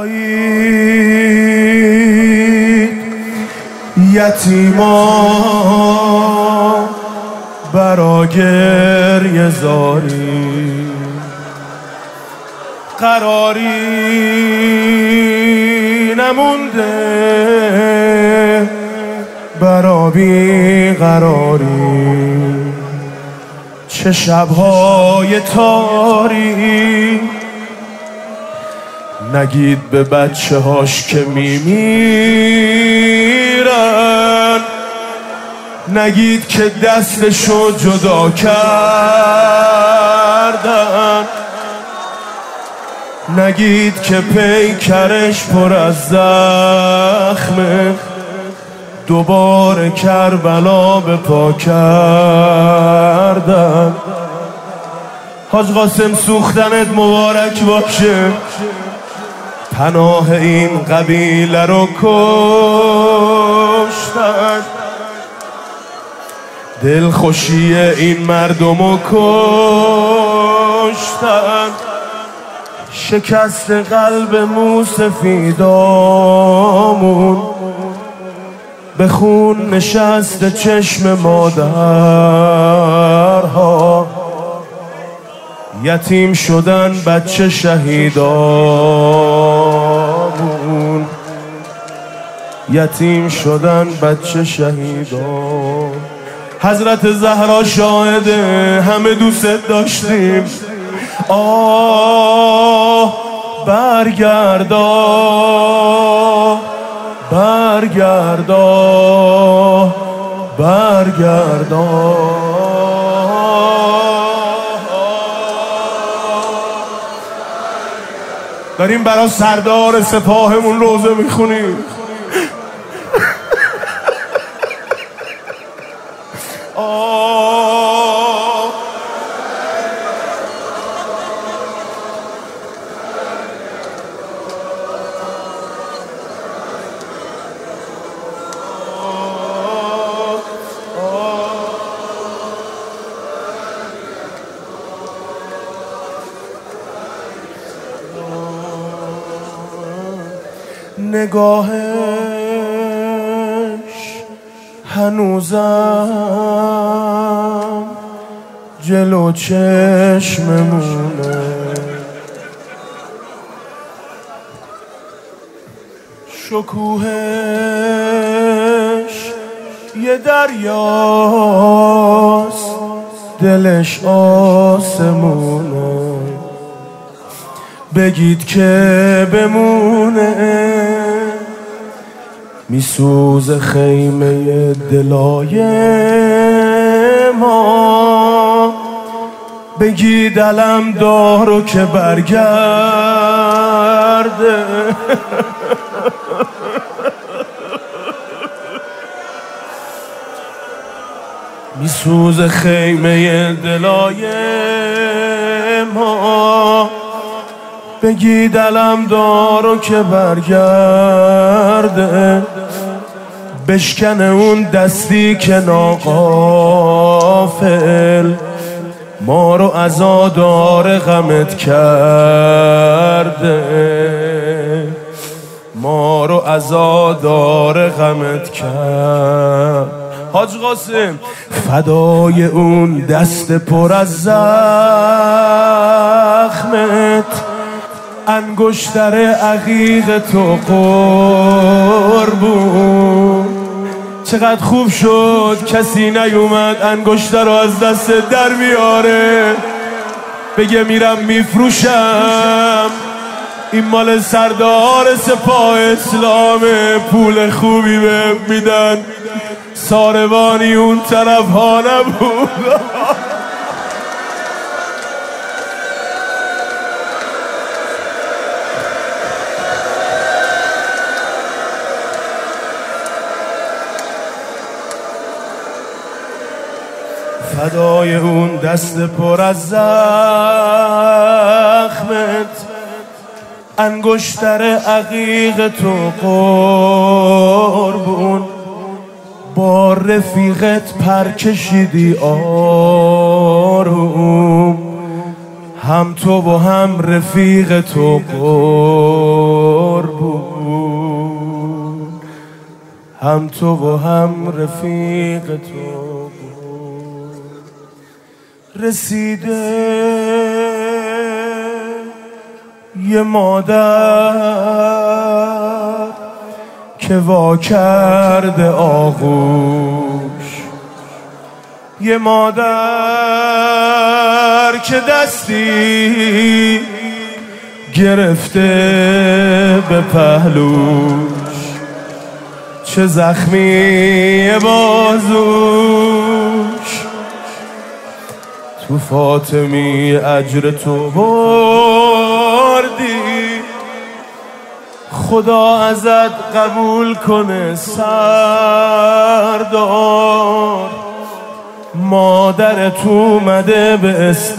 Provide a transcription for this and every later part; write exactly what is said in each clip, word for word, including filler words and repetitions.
بیایید یتیما برا گریه زاری، قراری نمونده برا بی قراری. چه شبهای تاری نگید به بچه هاش که میمیرن، نگید که دستشو جدا کردن، نگید که پیکرش پر از زخمه دوباره کربلا به پا کردن. حاج قاسم سوختنت مبارک باشه، پناه این قبیله رو کشتن، دلخوشی این مردم رو کشتن، شکست قلب موسفیدامون به خون نشست چشم مادرها، یتیم شدن بچه شهیدامون، یتیم شدن بچه شهیدان. حضرت زهرا شاهده همه دوست داشتیم، آه برگردا برگردا برگردا. داریم برای سردار سپاهمون روزه میخونیم. نگاهش هنوزم جلو چشممونه، شکوهش یه دریاست دلش آسمونه، بگید که بمونه میسوز خیمه دلای ما، بگید علم دارو که برگرده. میسوز خیمه دلای ما، بگید علم دارو که برگرده، بشکنه اون دستی که ناغافل ما رو عزادار غمت کرده، ما رو عزادار غمت کرد. حاج قاسم فدای اون دست پر از زخمت، انگشتر عقیق تو قربون. چقدر خوب شد کسی نیومد انگشتر رو از دست در بیاره، بگه میرم میفروشم، این مال سردار سپاه اسلام، پول خوبی به میدن. ساروانی اون طرف ها نبود. فدای اون دست پر از زخمت، انگشتر عقیق تو قربون. با رفیقت پر کشیدی آروم، هم تو و هم رفیق تو قربون. هم تو و هم رفیق تو رسیده یه مادر که وا کرده آغوش، یه مادر که دستی گرفته به پهلوش، چه زخمی بازوش. تو فاطمی اجر تو بردی، خدا ازت قبول کنه سردار. مادرت اومده به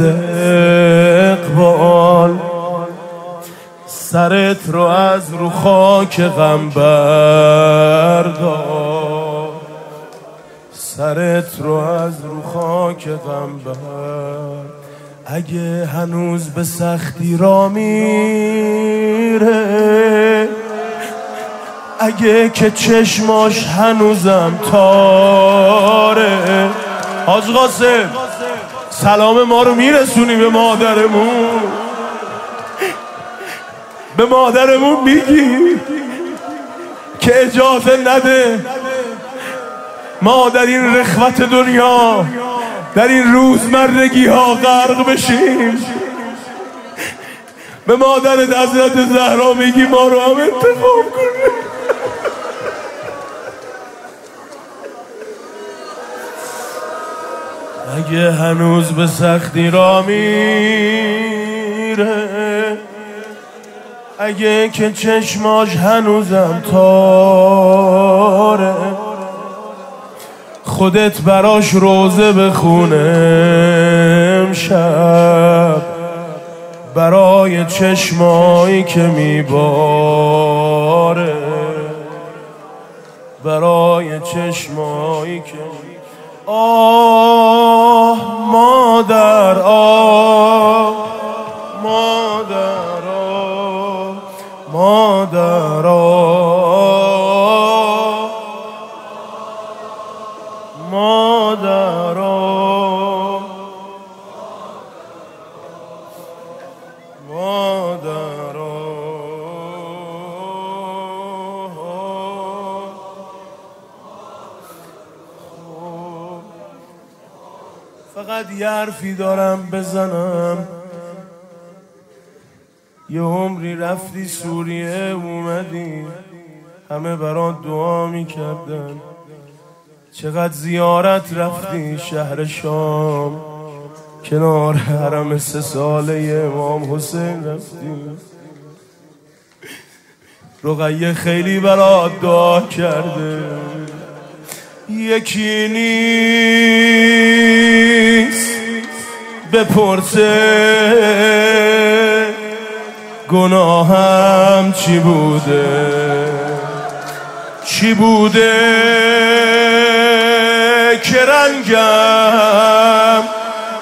استقبال، سرت رو از رو خاک غم بردار، سرت رو از رو خاک غم بردار. اگه هنوز به سختی را میره، اگه که چشماش هنوزم تاره، حاج قاسم سلام ما رو میرسونی به مادرمون، به مادرمون میگی که اجازه نده ما در این رخوت دنیا، در این روزمرگی ها غرق بشیم. به مادرت حضرت زهرا میگی ما رو هم انتخاب کنه. اگه هنوز به سختی را میره، اگه که چشماش هنوزم تاره، خودت براش روزه بخونه امشب، برای چشمایی که میباره، برای چشمایی که آه مادر، آه مادر، آه مادر، آه مادر، آه مادر، فقط یه حرفی دارم بزنم. یه عمری رفتی سوریه اومدی، همه برات دعا میکردن. چقدر زیارت رفتی شهر شام، کنار حرم سه ساله امام حسین رفتی. رقیه خیلی برات دعا کرده. یکی نیست بپرسه گناهم چی بوده، چی بوده که رنگم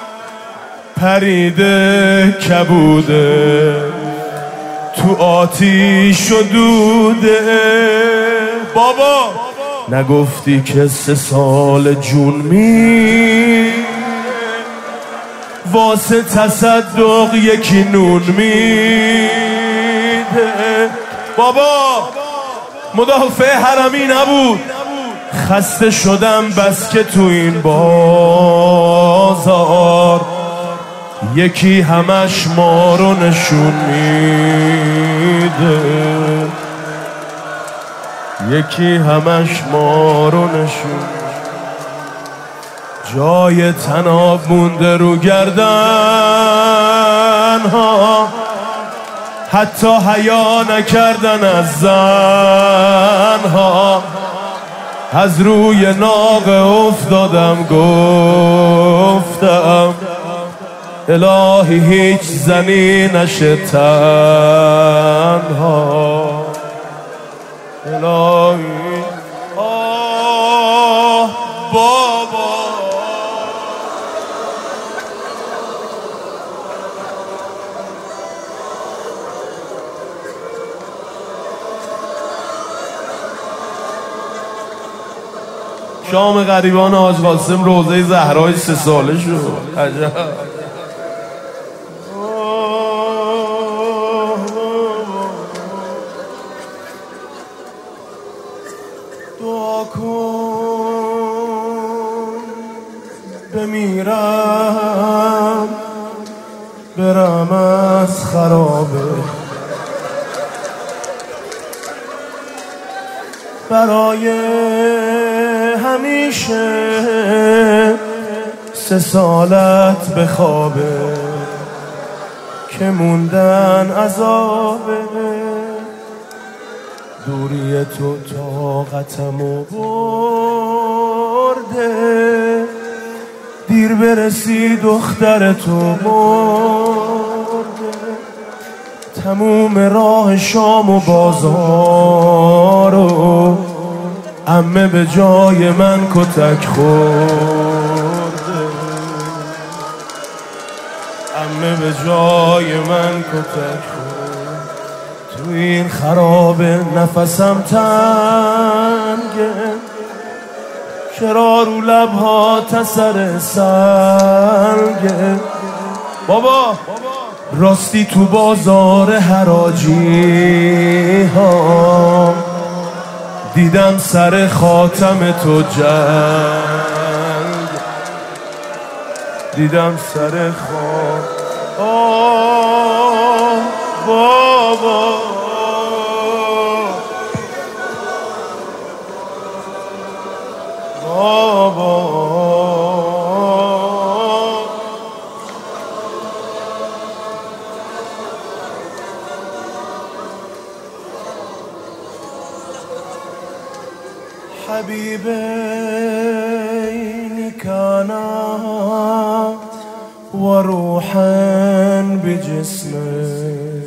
پریده کبوده، تو آتیش و دوده. بابا نگفتی که سه سال جون می واسه تصدق یکی نون میده. بابا مدافع حرمی نبود، خسته شدم بس که تو این بازار یکی همش ما رو نشون میده، یکی همش ما رو نشون. جای تناب مونده رو گردن ها، حتی حیا نکردن از زن ها. از روی ناقه افتادم گفتم الهی هیچ زنی نشه تنها. الهی آه بابا شام غریبان حاج قاسم روضه زهرای سه ساله شد. عجب. دعا کن بمیرم برم از خرابه، برای همیشه سه سالت به خوابه که موندن عذابه. دوری تو طاقتمو برده، دیر برسی دختر تو مرده. تموم راه شام و بازارو عمه به جای من کتک خورده، عمه به جای من کتک خورده. تو این خرابه نفسم تنگه، چرا رو لبها تسر سنگه. بابا راستی تو بازار حراجی ها دیدم سر خاتم تو جنگ، دیدم سر خاتم. آه بابا بابا حبيبين كانا وروحا بجسمي،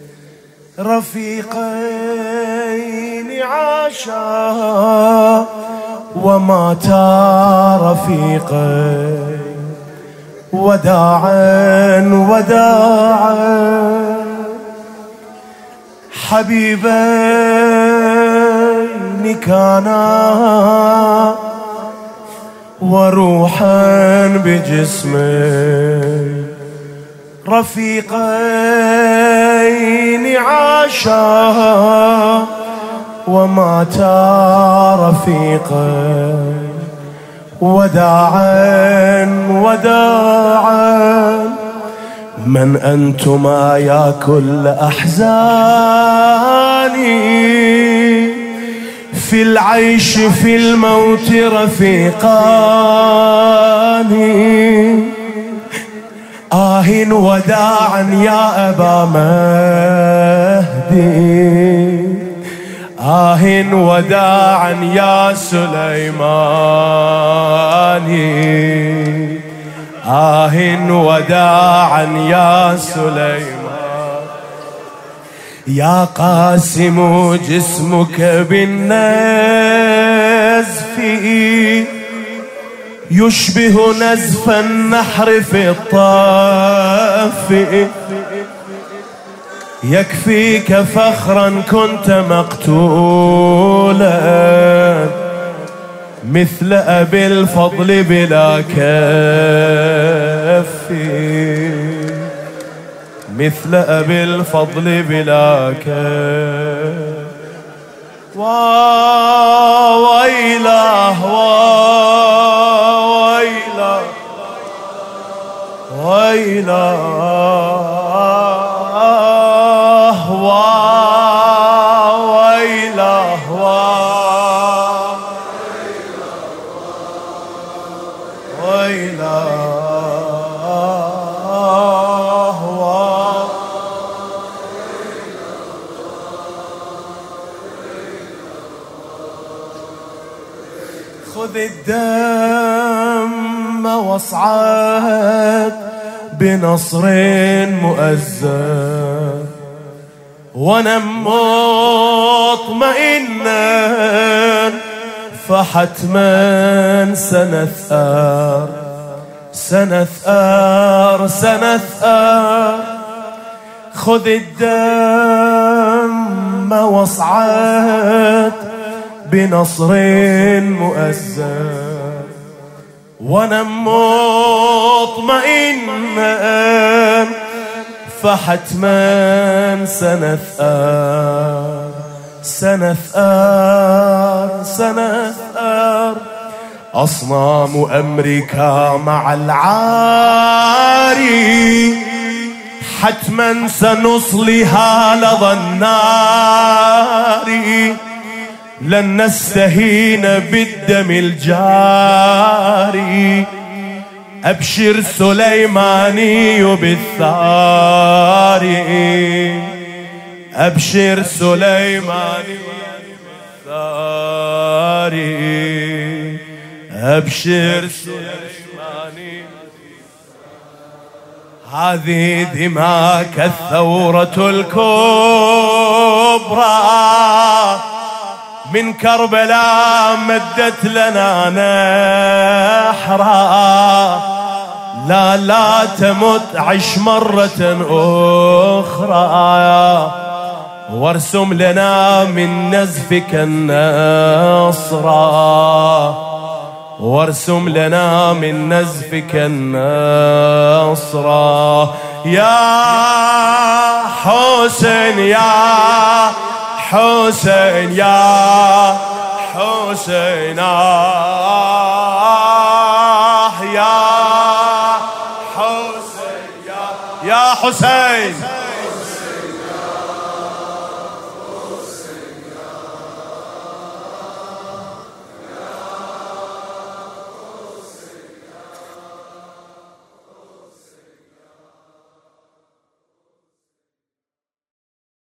رفيقين عاشا وماتا رفيقي، وداعا وداعا. حبيبين كانا وروحا بجسمي، رفيقين عاشا وماتا رفيقي، وداعا وداعا. من أنتما يا كل أحزاني، في العيش في الموت رفيقاني. آه وداعا يا أبا مهدي، آه وداعا يا سليماني، آه وداعا يا سليمان. يا قاسم جسمك بالنزف يشبه نزف النحر في الطاف، يكفيك فخرا كنت مقتولا مثل أبي الفضل بلا كف، مثل أبي الفضل بلا كف. ويله ويله ويله خذ الدم واصعد بنصر مؤزر، ونم مطمئنا فحتما سنثأر سنثأر سنثأر. خذ الدم واصعد بنصر مؤزر، وانا مطمئن فحتما سنثأر سنثأر سنثأر. أصنام أمريكا مع العاري حتما سنصلها لظى النار، لن نستهين بالدم الجاري. أبشر سليماني بالثار، أبشر سليماني بالثار، أبشر سليماني. هذه دماك الثورة الكبرى من كربلاء مدت لنا نحرا، لا لا تمت عش مرة أخرى، وارسم لنا من نزفك النصرا، وارسم لنا من نزفك النصرا. يا حسين يا حسين يا حسين آه يا حسين يا يا حسين